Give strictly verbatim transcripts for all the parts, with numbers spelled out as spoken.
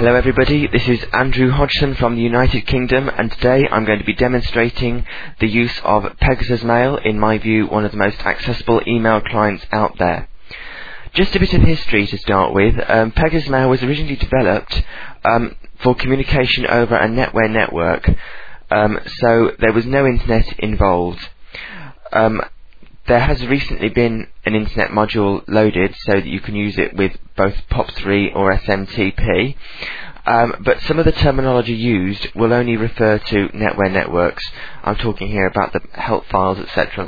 Hello everybody, this is Andrew Hodgson from the United Kingdom, and today I'm going to be demonstrating the use of Pegasus Mail, in my view one of the most accessible email clients out there. Just a bit of history to start with. Um, Pegasus Mail was originally developed um, for communication over a NetWare network, um, so there was no internet involved. Um, There has recently been an internet module loaded so that you can use it with both P O P three or S M T P, um, but some of the terminology used will only refer to NetWare networks. I'm talking here about the help files, et cetera.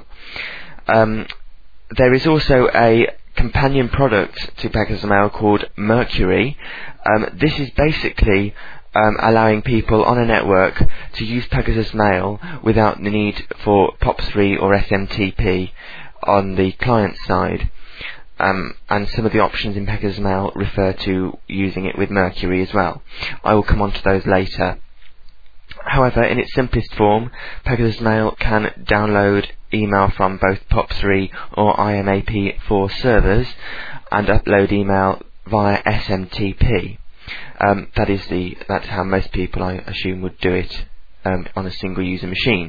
Um, there is also a companion product to Pegasus Mail called Mercury. Um, this is basically Um, allowing people on a network to use Pegasus Mail without the need for P O P three or S M T P on the client side. Um, and some of the options in Pegasus Mail refer to using it with Mercury as well. I will come on to those later. However, in its simplest form, Pegasus Mail can download email from both P O P three or I M A P four servers and upload email via S M T P. Um, that is the that's how most people, I assume, would do it um, on a single user machine.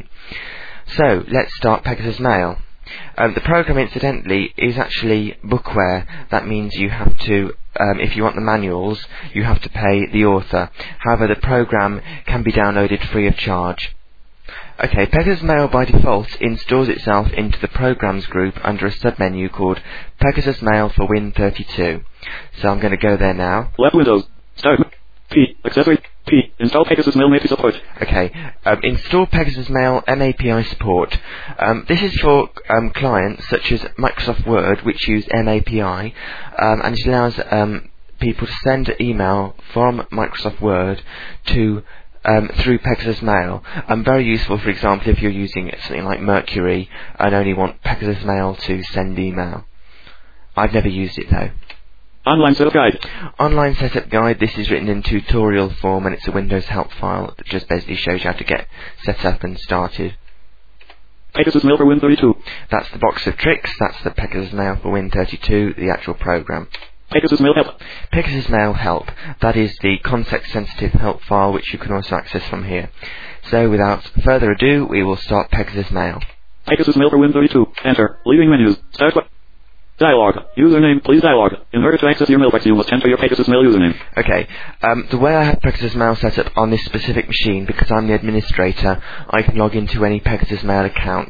So let's start Pegasus Mail. Um, the program, incidentally, is actually bookware. That means you have to, um, if you want the manuals, you have to pay the author. However, the program can be downloaded free of charge. Okay, Pegasus Mail by default installs itself into the Programs group under a submenu called Pegasus Mail for Win thirty-two. So I'm going to go there now. Left Windows. Start. P. Accessory. P. Install Pegasus Mail M A P I support. Okay. Um, install Pegasus Mail M A P I support. Um, this is for um, clients such as Microsoft Word, which use M A P I, um, and it allows um, people to send email from Microsoft Word to um, through Pegasus Mail. Um, very useful, for example, if you're using something like Mercury and only want Pegasus Mail to send email. I've never used it though. Online Setup Guide. Online Setup Guide. This is written in tutorial form and it's a Windows help file that just basically shows you how to get set up and started. Pegasus Mail for Win thirty-two. That's the box of tricks. That's the Pegasus Mail for Win thirty-two, the actual program. Pegasus Mail Help. Pegasus Mail Help. That is the context-sensitive help file which you can also access from here. So without further ado, we will start Pegasus Mail. Pegasus Mail for Win thirty-two. Enter. Leaving menus. Start. Dialog. Username, please dialog. In order to access your mailbox, you must enter your Pegasus Mail username. Okay. Um, the way I have Pegasus Mail set up on this specific machine, because I'm the administrator, I can log into any Pegasus Mail account.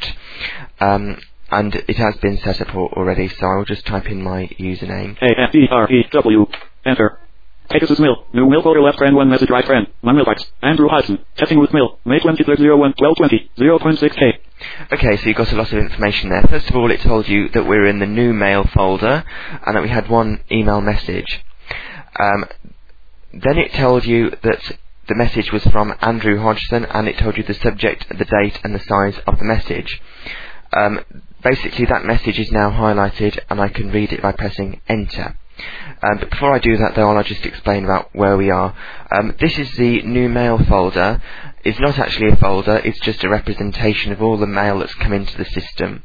Um, and it has been set up already, so I will just type in my username. A F E R E W. Enter. Pegasus Mail. New mail folder left friend one message right friend. My mailbox. Andrew Hodgson. Chatting with mail. May twenty-third, oh one, twelve twenty. zero point six K. Okay, so you got a lot of information there. First of all, it told you that we're in the new mail folder and that we had one email message. Um, then it told you that the message was from Andrew Hodgson, and it told you the subject, the date and the size of the message. Um, basically that message is now highlighted and I can read it by pressing enter. Um, but before I do that though, I'll just explain about where we are. Um, this is the new mail folder. It's not actually a folder, it's just a representation of all the mail that's come into the system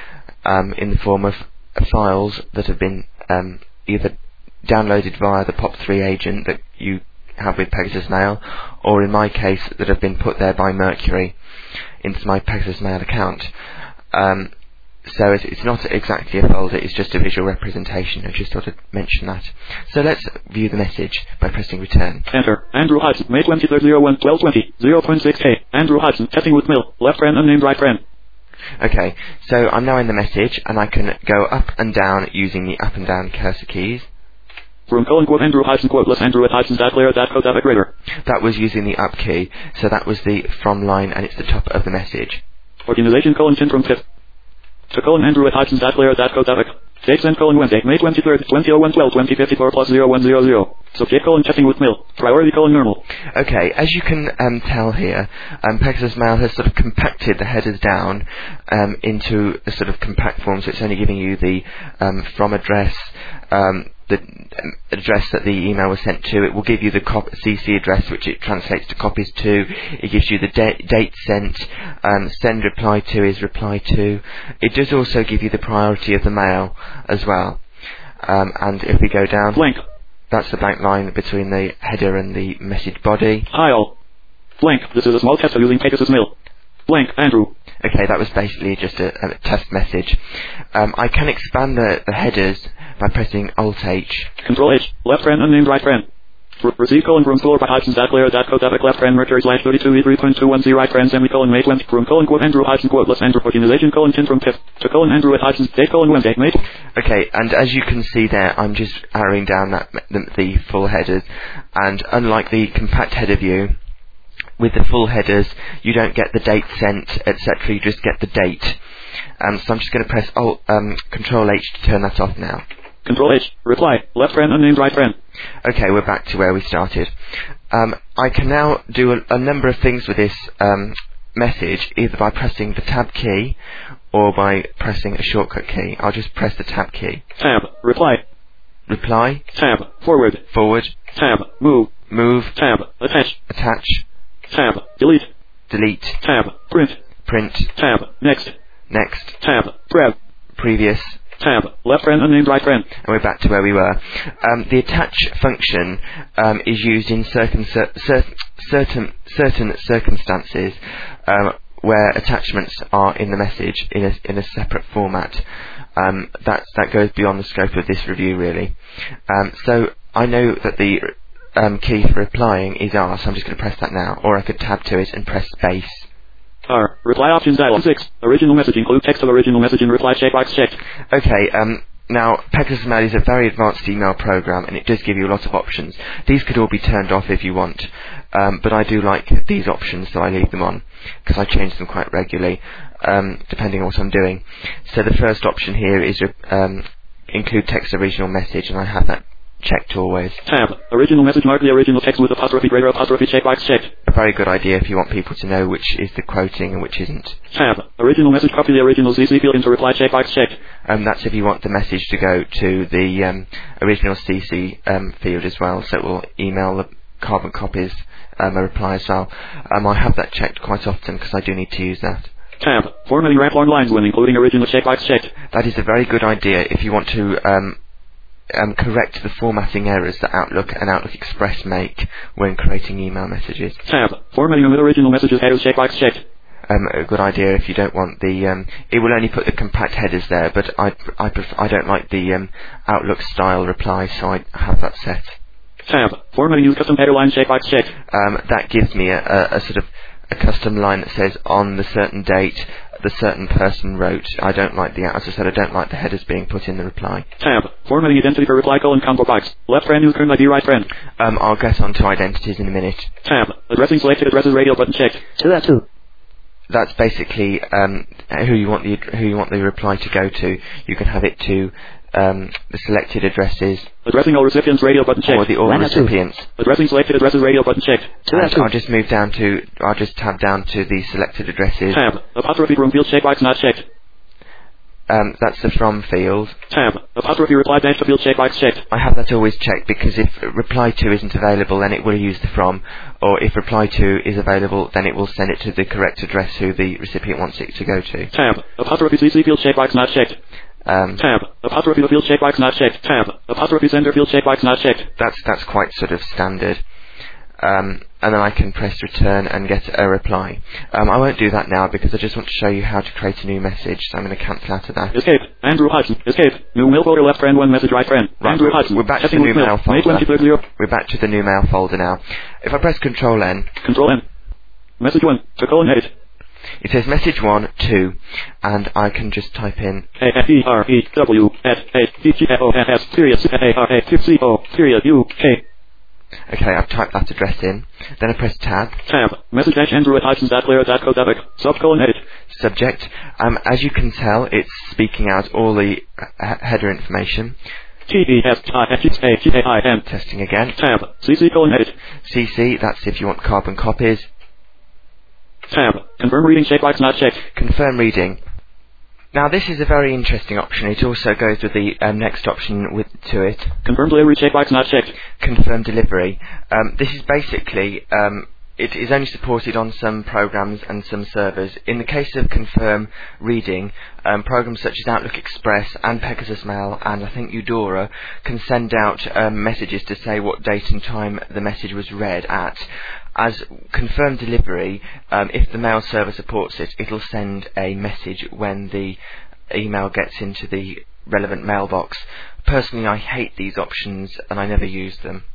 um, in the form of files that have been um, either downloaded via the P O P three agent that you have with Pegasus Mail, or in my case that have been put there by Mercury into my Pegasus Mail account. Um, So it's, it's not exactly a folder, it's just a visual representation. I just thought I'd mention that. So let's view the message by pressing return. Enter. Andrew Hodgson. May twenty-third, oh one, twelve twenty. zero point six K. Andrew Hodgson. Chatting with mail. Left friend unnamed right friend. Okay, so I'm now in the message and I can go up and down using the up and down cursor keys. From colon quote Andrew Hodgson quote plus Andrew at Hodgson dot Clara dot co dot upgrader. That was using the up key, so that was the from line and it's the top of the message. Organization colon ten from fifth. To colon Andrew at Hodgson dot Clara dot co dot uk. Date sent colon Wednesday, May twenty-third, twenty oh one, twelve twenty fifty-four plus zero one zero zero. Subject colon chatting with mail. Priority colon normal. Okay, as you can um, tell here, um, Pegasus Mail has sort of compacted the headers down um, into a sort of compact form, so it's only giving you the um, from address, um, the um, address that the email was sent to. It will give you the cop- C C address, which it translates to copies to. It gives you the da- date sent. Um, send reply to is reply to. It does also give you the priority of the mail as well. Um, and if we go down, blank. that's the blank line between the header and the message body. Hi all. Blank. This is a small test of using Pegasus Mail. Blank. Andrew. Okay, that was basically just a, a test message. Um, I can expand the, the headers by pressing Alt H. Control H. Left friend unnamed right friend. Re- receive colon room floor by Hodgson dot clear dot code dot left friend mercury slash thirty-two e three point two one zero right friend semicolon May twenty room colon quote Andrew Hodgson quote less Andrew organization colon tin from fifth to colon Andrew at Hodgson date colon Wednesday mate. Okay, and as you can see there, I'm just arrowing down that the, the full headers, and unlike the compact header view, with the full headers, you don't get the date sent, et cetera. You just get the date. Um, so I'm just going to press Alt, um, Control H to turn that off now. Control H. Reply. Left friend unnamed right friend. Okay, we're back to where we started. Um, I can now do a, a number of things with this um, message, either by pressing the Tab key or by pressing a shortcut key. I'll just press the Tab key. Tab. Reply. Reply. Tab. Forward. Forward. Tab. Move. Move. Tab. Attach. Attach. Tab. Delete. Delete. Tab. Print. Print. Tab. Next. Next. Tab. Prep. Previous. Tab. Left friend unnamed right friend. And we're back to where we were. Um, the attach function um, is used in certain cer- cer- certain certain circumstances um, where attachments are in the message in a in a separate format. Um, that that goes beyond the scope of this review, really. Um, so I know that the um, key for replying is R, so I'm just going to press that now, or I could tab to it and press space. R. Reply options dialog. six. Original message include text of original message in reply checkbox checked. Okay, um, now Pegasus Mail is a very advanced email program and it does give you a lot of options. These could all be turned off if you want, um, but I do like these options, so I leave them on because I change them quite regularly, um, depending on what I'm doing. So the first option here is um, include text of original message, and I have that checked always. Tab. Original message mark the original text with apostrophe greater apostrophe checkbox checked. A very good idea if you want people to know which is the quoting and which isn't. Tab. Original message copy the original C C field into reply checkbox checked. Um, that's if you want the message to go to the um, original C C um, field as well, so it will email the carbon copies um, a reply as well. Um, I have that checked quite often because I do need to use that. Tab. Formatting wrap long lines when including original checkbox checked. That is a very good idea if you want to um, Um, correct the formatting errors that Outlook and Outlook Express make when creating email messages. Tab. Formatting of original messages headers checkbox checked. Um, a good idea if you don't want the. Um, it will only put the compact headers there, but I I, pref- I don't like the um, Outlook style reply, so I have that set. Tab. Formatting use custom header line checkbox checked. Um, that gives me a, a, a sort of a custom line that says on the certain date the certain person wrote. I don't like the, as I said, I don't like the headers being put in the reply. Tab. Formatting identity for reply colon combo box. Left friend use current I D right friend. Um, I'll get on to identities in a minute. Tab. Addressing selected addresses radio button checked. To that too. That's basically um, who you want the who you want the reply to go to. You can have it to um, the selected addresses, addressing all recipients radio button checked. or the all recipients. Addressing selected addresses radio button checked. To that too. I'll just move down to I'll just tab down to the selected addresses. Tab. Apostrophe room field checkbox not checked. Um, that's the from field. Tab. Apostrophe reply dash to field checkbox checked. I have that always checked because if reply to isn't available, then it will use the from, or if reply to is available, then it will send it to the correct address who the recipient wants it to go to. Tab. Apostrophe C C field checkbox not checked. Um, Tab. Apostrophe the field checkbox not checked. Tab. Apostrophe sender field checkbox not checked. That's that's quite sort of standard. Um, and then I can press return and get a reply. Um, I won't do that now because I just want to show you how to create a new message, so I'm going to cancel out of that. Escape. Andrew Hodgson. Escape. New mail folder left friend one message right friend. Right, Andrew we're, Hodgson. we're back to the Checking new with mail May folder. twenty-third. We're back to the new mail folder now. If I press Control N, Control N. Message one. To colon edit. it says message one, two, and I can just type in A F E R E W S A D G F O N S period C A R A C O period U K. Okay, I've typed that address in. Then I press Tab. Tab. Message dash Andrew at Hodgson dot clear dot code dot subcolon edit. Subject. Um, as you can tell, it's speaking out all the he- header information. T E S I F A G A I N. Testing again. Tab. C C colon edit. C C, that's if you want carbon copies. Tab. Confirm reading checkbox not checked. Confirm reading. Now this is a very interesting option. It also goes with the um, next option with to it. Confirm delivery checkbox not checked. Confirm delivery. Um, this is basically um, it is only supported on some programs and some servers. In the case of Confirm Reading, um, programs such as Outlook Express and Pegasus Mail and I think Eudora can send out um, messages to say what date and time the message was read at. As Confirm Delivery, um, if the mail server supports it, it'll send a message when the email gets into the relevant mailbox. Personally, I hate these options and I never use them.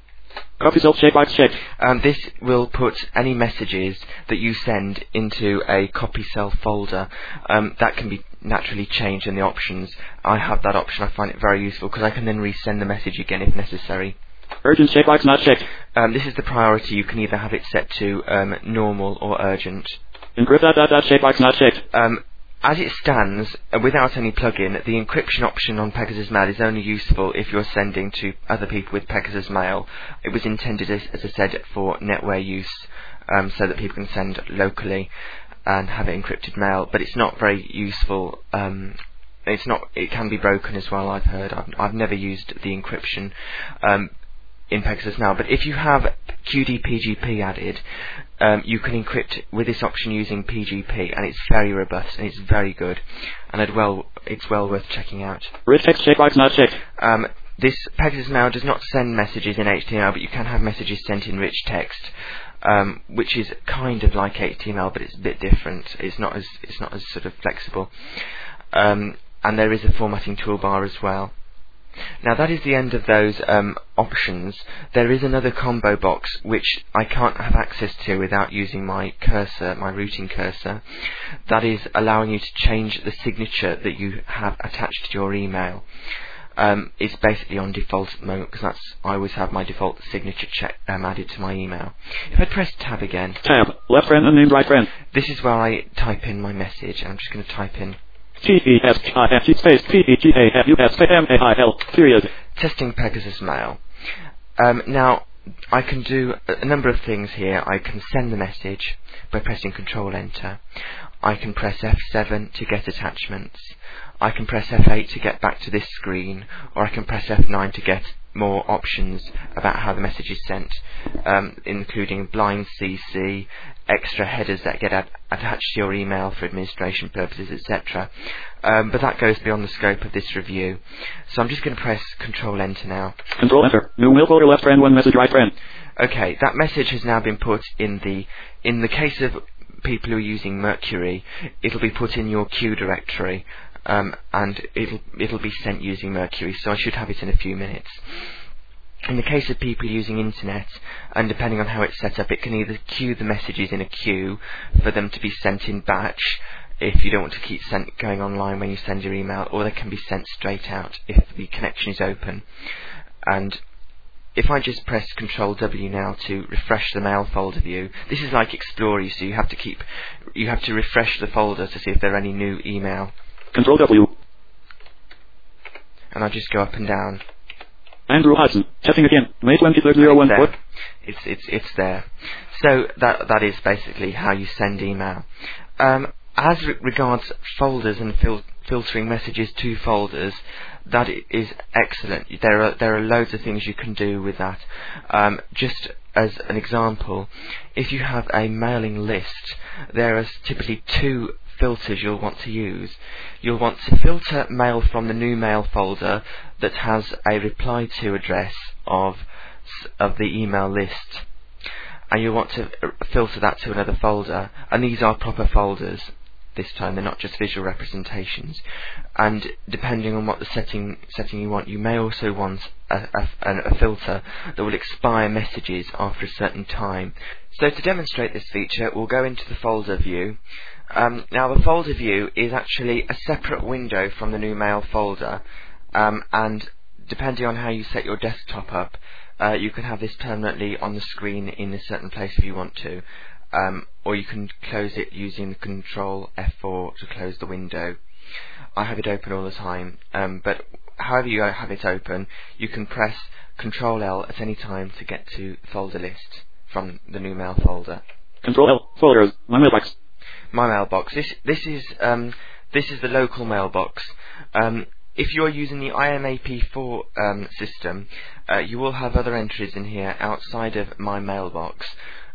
Copy self checkbox checked. Um, this will put any messages that you send into a copy self folder. Um, that can be naturally changed in the options. I have that option. I find it very useful because I can then resend the message again if necessary. Urgent checkbox not checked. Um, this is the priority. You can either have it set to um, normal or urgent. Encrypt dot dot dot checkbox not checked. Um, As it stands, uh, without any plugin, the encryption option on Pegasus Mail is only useful if you're sending to other people with Pegasus Mail. It was intended, as, as I said, for NetWare use, um, so that people can send locally and have it encrypted mail. But it's not very useful. Um, it's not. It can be broken as well. I've heard. I've, I've never used the encryption Um, in Pegasus Mail, but if you have Q D P G P added, um, you can encrypt with this option using P G P, and it's very robust and it's very good, and I'd well, it's well worth checking out. Rich text checkbox not checked. Um, this Pegasus Mail does not send messages in H T M L, but you can have messages sent in rich text, um, which is kind of like H T M L, but it's a bit different. It's not as it's not as sort of flexible, um, and there is a formatting toolbar as well. Now that is the end of those um, options. There is another combo box which I can't have access to without using my cursor, my routing cursor. That is allowing you to change the signature that you have attached to your email. Um, it's basically on default at the moment because that's I always have my default signature check, um, added to my email. If I press tab again, tab left friend unnamed right friend. This is where I type in my message. I'm just going to type in T E S I F G space P E G A F U S M A I L period. Testing Pegasus Mail. Um, now, I can do a number of things here. I can send the message by pressing Control Enter. I can press F seven to get attachments. I can press F eight to get back to this screen, or I can press F nine to get more options about how the message is sent, um, including blind C C, extra headers that get ad- attached to your email for administration purposes, et cetera. Um, but that goes beyond the scope of this review. So I'm just going to press Control Enter now. Control Enter. New mail folder left friend, one message right friend. Okay, that message has now been put in the. In the case of people who are using Mercury, it'll be put in your queue directory. Um, and it'll it'll be sent using Mercury, so I should have it in a few minutes. In the case of people using Internet, and depending on how it's set up, it can either queue the messages in a queue for them to be sent in batch, if you don't want to keep sent, going online when you send your email, or they can be sent straight out if the connection is open. And if I just press Control W now to refresh the mail folder view, this is like Explorer, so you have to keep you have to refresh the folder to see if there are any new email. Control W. And I just go up and down. Andrew Hudson. Testing again. May twenty-third, oh one. It's, it's it's it's there. So that that is basically how you send email. Um, as re- regards folders and fil- filtering messages to folders, that is excellent. There are there are loads of things you can do with that. Um, just as an example, if you have a mailing list, there are typically two filters you'll want to use. You'll want to filter mail from the new mail folder that has a reply to address of of the email list, and you'll want to filter that to another folder, and these are proper folders this time, they're not just visual representations. And depending on what the setting setting you want, you may also want a, a, a filter that will expire messages after a certain time. So to demonstrate this feature, we'll go into the folder view. Um, now the folder view is actually a separate window from the new mail folder, um, and depending on how you set your desktop up, uh, you can have this permanently on the screen in a certain place if you want to, um, or you can close it using Control F four to close the window. I have it open all the time, um, but however you have it open, you can press Control L at any time to get to the folder list from the new mail folder. Control L, folders, my mailbox. My mailbox. This this is um, this is the local mailbox. Um, if you're using the I M A P four um, system, uh, you will have other entries in here outside of my mailbox.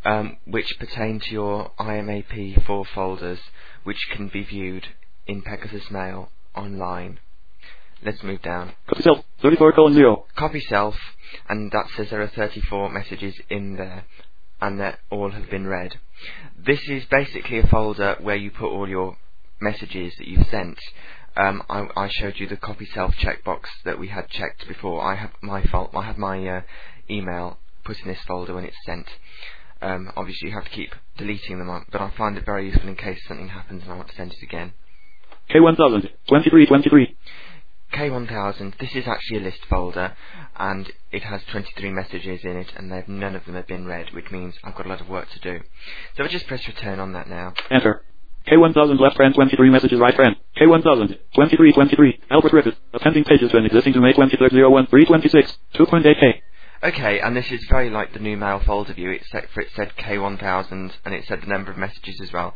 um, which pertain to your I M A P four folders, which can be viewed in Pegasus Mail online. Let's move down. Copy self, thirty-four colon zero. Copy self, and that says there are thirty-four messages in there, and that all have been read. This is basically a folder where you put all your messages that you've sent. Um, I, I showed you the copy self checkbox that we had checked before. I have my fault. I have my uh, email put in this folder when it's sent. Um, obviously, you have to keep deleting them, on, but I find it very useful in case something happens and I want to send it again. K one thousand, twenty-three twenty-three. K one thousand, this is actually a list folder, and it has twenty-three messages in it, and they've, none of them have been read, which means I've got a lot of work to do. So I just press return on that now. Enter. K one thousand left friend, twenty-three messages right friend. K one thousand, twenty-three twenty-three. Albert Griffith, appending pages to an existing to May twenty-third, oh one three twenty-six, two point eight K. Okay, and this is very like the new mail folder view, except for it said K one thousand, and it said the number of messages as well.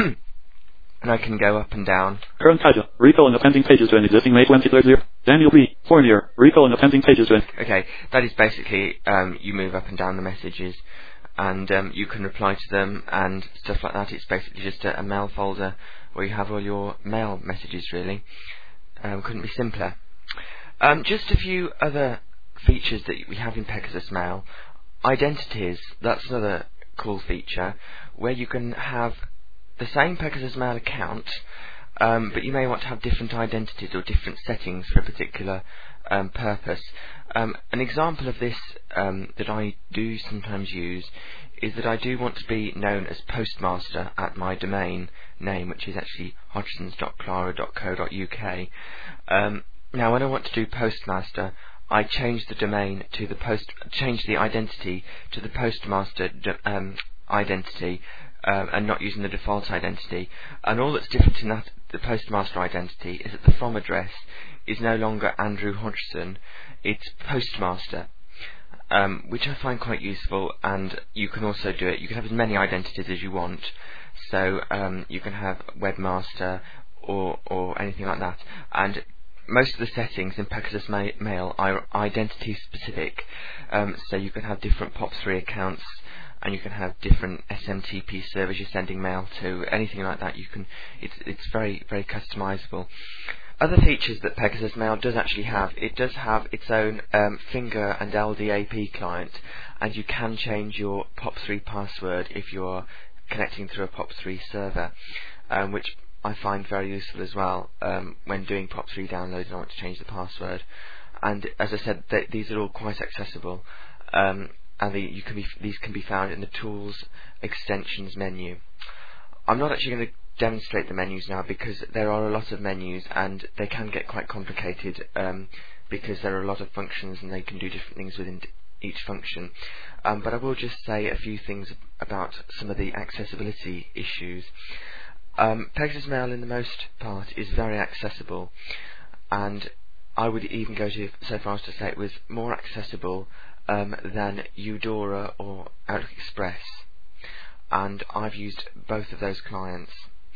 And I can go up and down. Current title, recall and appending pages to an existing May twenty-third, Daniel B. Fournier, recall and appending pages to an... Okay, that is basically, um, you move up and down the messages, and um, you can reply to them and stuff like that. It's basically just a, a mail folder where you have all your mail messages, really. Um, couldn't be simpler. Um, just a few other features that we have in Pegasus Mail. Identities, that's another cool feature, where you can have the same Pegasus Mail account, um, but you may want to have different identities or different settings for a particular um, purpose. Um, an example of this um, that I do sometimes use is that I do want to be known as Postmaster at my domain name, which is actually hodgsons dot clara dot co dot U K. Um, now, when I want to do Postmaster, I change the domain to the post, change the identity to the Postmaster um, identity. Um, and not using the default identity, and all that's different in that the Postmaster identity is that the from address is no longer Andrew Hodgson, it's Postmaster, um, which I find quite useful. And you can also do it, you can have as many identities as you want, so um, you can have Webmaster or, or anything like that, and most of the settings in Pegasus Ma Mail are identity specific, um, so you can have different P O P three accounts, and you can have different S M T P servers you're sending mail to, anything like that. You can, it's it's very very customizable. Other features that Pegasus Mail does actually have, it does have its own um, Finger and L D A P client, and you can change your P O P three password if you're connecting through a P O P three server, um, which I find very useful as well um, when doing P O P three downloads and I want to change the password. And as I said, th these are all quite accessible. Um, and the, you can be, these can be found in the Tools Extensions menu. I'm not actually going to demonstrate the menus now because there are a lot of menus and they can get quite complicated um, because there are a lot of functions and they can do different things within each function. Um, but I will just say a few things about some of the accessibility issues. Um, Pegasus Mail, in the most part, is very accessible, and I would even go to, so far as to say it was more accessible Um, than Eudora or Outlook Express, and I've used both of those clients.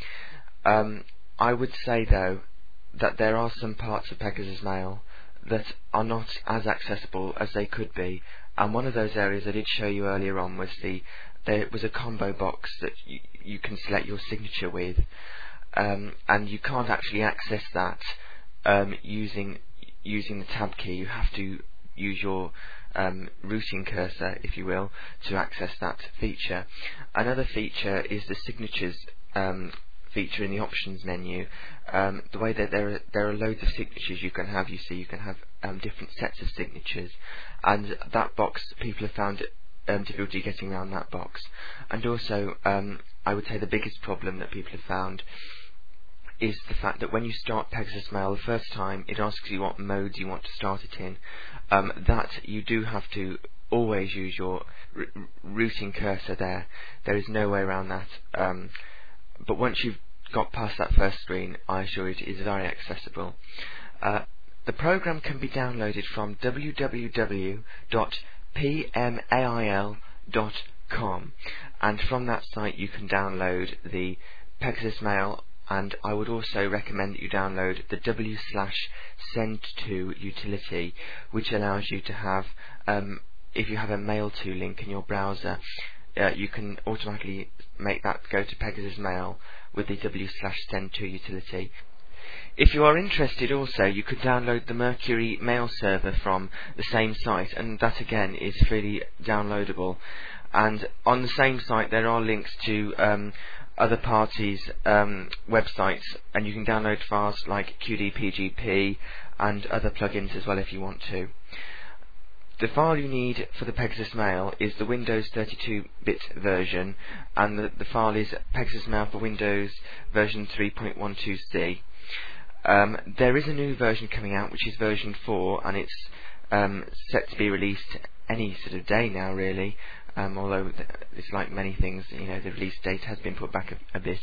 Um, I would say though that there are some parts of Pegasus Mail that are not as accessible as they could be, and one of those areas I did show you earlier on was the there was a combo box that you, you can select your signature with, um, and you can't actually access that um, using using the tab key. You have to use your Um, routing cursor, if you will, to access that feature. Another feature is the signatures um, feature in the options menu. Um, the way that there are, there are loads of signatures you can have, you see, you can have um, different sets of signatures, and that box, people have found um, difficulty getting around that box. And also, um, I would say the biggest problem that people have found is the fact that when you start Pegasus Mail the first time, it asks you what modes you want to start it in. Um, that you do have to always use your routing cursor there. There is no way around that. Um, but once you've got past that first screen, I assure you it is very accessible. Uh, the program can be downloaded from w w w dot p mail dot com, and from that site you can download the Pegasus Mail. And I would also recommend that you download the w slash send to utility, which allows you to have, um, if you have a mail to link in your browser, uh, you can automatically make that go to Pegasus Mail with the w slash send to utility. If you are interested also, you could download the Mercury mail server from the same site, and that again is freely downloadable. And on the same site there are links to um, other parties' um, websites, and you can download files like Q D P G P and other plugins as well if you want to. The file you need for the Pegasus Mail is the Windows thirty-two bit version, and the, the file is Pegasus Mail for Windows version three point twelve C. Um, there is a new version coming out, which is version four, and it's um, set to be released any sort of day now, really. Um, although th- it's like many things, you know, the release date has been put back a, a bit,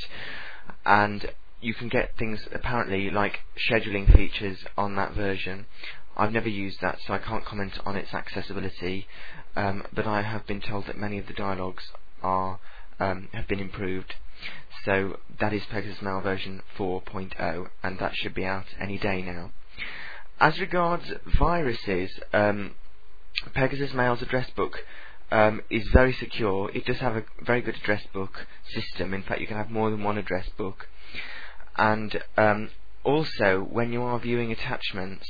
and you can get things apparently like scheduling features on that version. I've never used that, so I can't comment on its accessibility, um, but I have been told that many of the dialogues are um, have been improved. So that is Pegasus Mail version four point oh, and that should be out any day now. As regards viruses, um, Pegasus Mail's address book um, is very secure. It does have a very good address book system. In fact, you can have more than one address book. And um, also, when you are viewing attachments,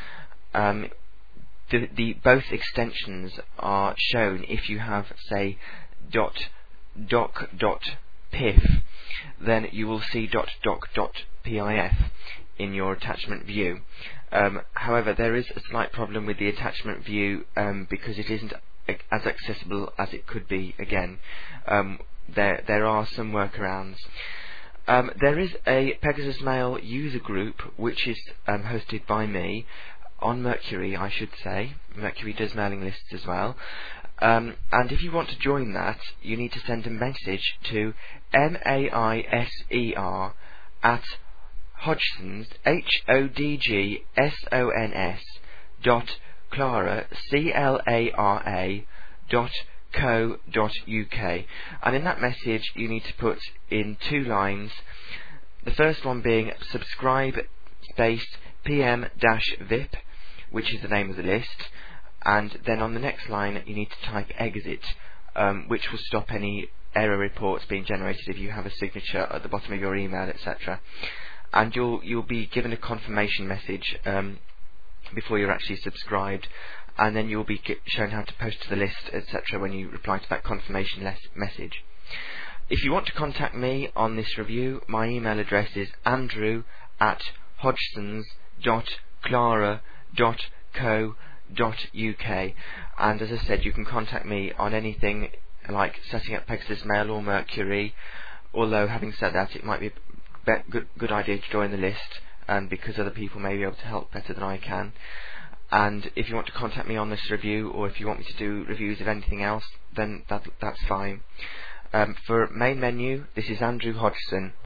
um, the, the both extensions are shown if you have, say, dot doc dot pif, then you will see dot doc dot pif in your attachment view. Um, however, there is a slight problem with the attachment view um, because it isn't as accessible as it could be. Again, um, there there are some workarounds. Um, there is a Pegasus Mail user group which is um, hosted by me on Mercury, I should say. Mercury does mailing lists as well. Um, and if you want to join that, you need to send a message to M A I S E R at Hodgsons, H O D G S O N S dot Clara, C L A R A dot co dot U K. And in that message you need to put in two lines, the first one being subscribe space P M dash V I P, which is the name of the list, and then on the next line you need to type exit, um, which will stop any error reports being generated if you have a signature at the bottom of your email, et cetera. And you'll you'll be given a confirmation message um, before you're actually subscribed, and then you'll be shown how to post to the list, et cetera when you reply to that confirmation les- message. If you want to contact me on this review, my email address is andrew at hodgsons dot clara dot co dot U K, and as I said, you can contact me on anything like setting up Pegasus Mail or Mercury, although having said that, it might be a good, good idea to join the list, um, because other people may be able to help better than I can. And if you want to contact me on this review, or if you want me to do reviews of anything else, then that, that's fine. Um, for main menu, this is Andrew Hodgson.